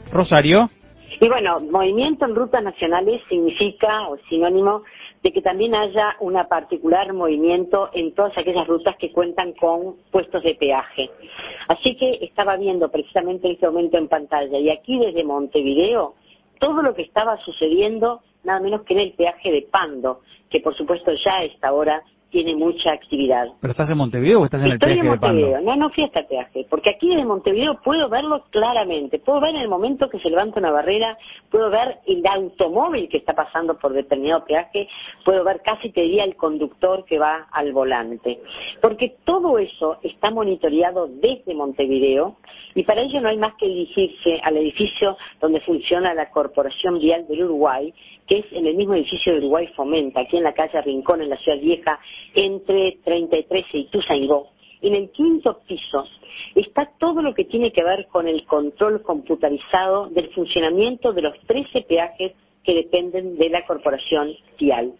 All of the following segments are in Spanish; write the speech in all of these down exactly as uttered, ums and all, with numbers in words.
Rosario. Y bueno, movimiento en rutas nacionales significa, o es sinónimo, de que también haya una particular movimiento en todas aquellas rutas que cuentan con puestos de peaje. Así que estaba viendo precisamente en este momento en pantalla, y aquí desde Montevideo, todo lo que estaba sucediendo, nada menos que en el peaje de Pando, que por supuesto ya a esta hora tiene mucha actividad. ¿Pero estás en Montevideo o estás en Estoy el peaje en Montevideo. de Pando? No, no fui hasta el peaje, porque aquí desde Montevideo puedo verlo claramente. Puedo ver en el momento que se levanta una barrera, puedo ver el automóvil que está pasando por determinado peaje, puedo ver casi, te diría, el conductor que va al volante. Porque todo eso está monitoreado desde Montevideo, y para ello no hay más que dirigirse al edificio donde funciona la Corporación Vial del Uruguay, que es en el mismo edificio de Uruguay Fomenta, aquí en la calle Rincón, en la Ciudad Vieja, entre treinta y tres y Ituzaingó. En el quinto piso está todo lo que tiene que ver con el control computarizado del funcionamiento de los trece peajes que dependen de la Corporación Vial.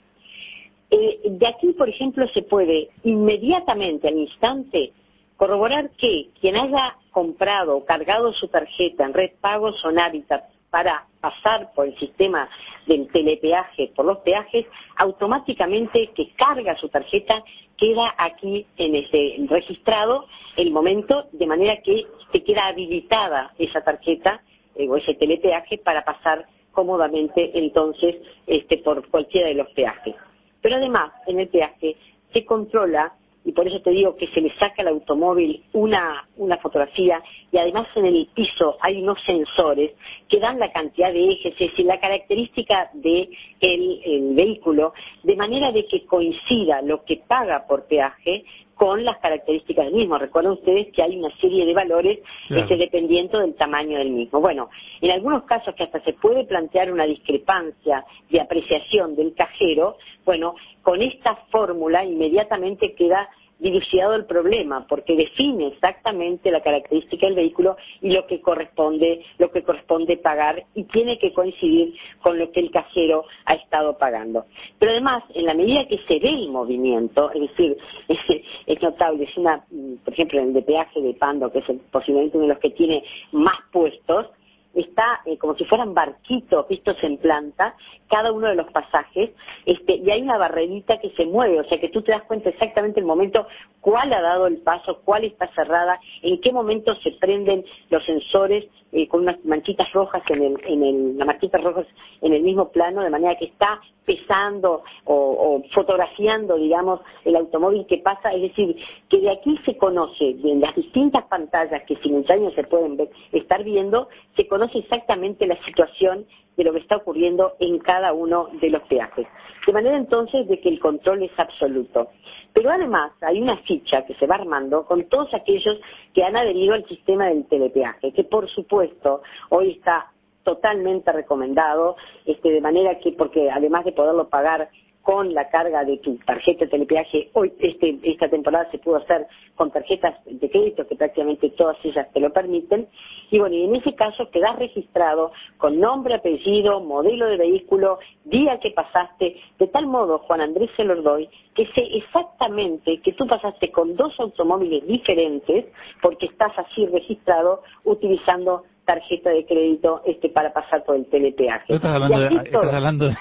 Eh, de aquí, por ejemplo, se puede inmediatamente, al instante, corroborar que quien haya comprado o cargado su tarjeta en Red Pagos o en Hábitat para pasar por el sistema del telepeaje, por los peajes, automáticamente que carga su tarjeta queda aquí en ese registrado el momento, de manera que se queda habilitada esa tarjeta eh, o ese telepeaje para pasar cómodamente entonces este por cualquiera de los peajes. Pero además en el peaje se controla, y por eso te digo que se le saca al automóvil una, una fotografía, y además en el piso hay unos sensores que dan la cantidad de ejes, es decir, la característica del de el vehículo, de manera de que coincida lo que paga por peaje con las características del mismo. Recuerden ustedes que hay una serie de valores, claro, este, dependiendo del tamaño del mismo. Bueno, en algunos casos que hasta se puede plantear una discrepancia de apreciación del cajero, bueno, con esta fórmula inmediatamente queda dilucidado el problema, porque define exactamente la característica del vehículo y lo que corresponde, lo que corresponde pagar, y tiene que coincidir con lo que el cajero ha estado pagando. Pero además, en la medida que se ve el movimiento, es decir, es, es notable, es una, por ejemplo, en el de peaje de Pando, que es el, posiblemente uno de los que tiene más puestos, está eh, como si fueran barquitos vistos en planta, cada uno de los pasajes, este, y hay una barrerita que se mueve, o sea que tú te das cuenta exactamente el momento cuál ha dado el paso, cuál está cerrada, en qué momento se prenden los sensores eh, con unas manchitas rojas en el, en el, las manchitas rojas en el mismo plano, de manera que está pesando o, o fotografiando, digamos, el automóvil que pasa. Es decir, que de aquí se conoce, de las distintas pantallas que simultáneamente se pueden ver, estar viendo, se conoce exactamente la situación de lo que está ocurriendo en cada uno de los peajes. De manera entonces de que el control es absoluto. Pero además hay una ficha que se va armando con todos aquellos que han adherido al sistema del telepeaje, que por supuesto hoy está totalmente recomendado, este, de manera que, porque además de poderlo pagar con la carga de tu tarjeta de telepeaje, hoy este, esta temporada se pudo hacer con tarjetas de crédito, que prácticamente todas ellas te lo permiten, y bueno, y en ese caso quedas registrado con nombre, apellido, modelo de vehículo, día que pasaste, de tal modo, Juan Andrés se los doy, que sé exactamente que tú pasaste con dos automóviles diferentes, porque estás así registrado utilizando tarjeta de crédito este para pasar por el telepeaje. Estás hablando, de, estás hablando de...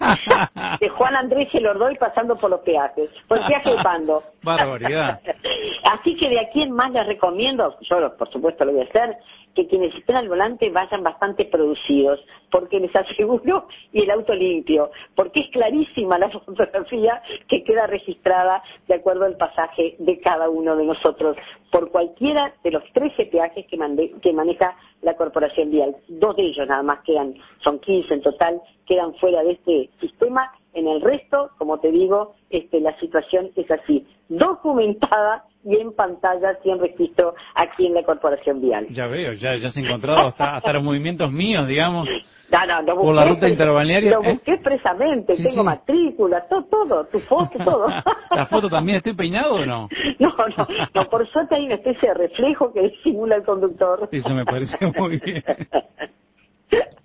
de Juan Andrés se los doy pasando por los peajes, por el peaje de Pando. Barbaridad. Así que de aquí en más les recomiendo, yo por supuesto lo voy a hacer, que quienes estén al volante vayan bastante producidos, porque les aseguro, y el auto limpio, porque es clarísima la fotografía que queda registrada de acuerdo al pasaje de cada uno de nosotros, por cualquiera de los trece peajes que, mande, que maneja la Corporación Vial. Dos de ellos nada más quedan, son quince en total, quedan fuera de este sistema. En el resto, como te digo, este, la situación es así, documentada y en pantalla, sin registro, aquí en la Corporación Vial. Ya veo, ya, ya has encontrado hasta, hasta los movimientos míos, digamos, no, no, lo busqué, por la ruta interbalnearia. Lo busqué ¿eh? expresamente, sí, tengo sí. matrícula, todo, todo, tu foto, todo. ¿La foto también estoy peinado o no? No, no, no, por suerte hay una especie de reflejo que simula el conductor. Eso me parece muy bien.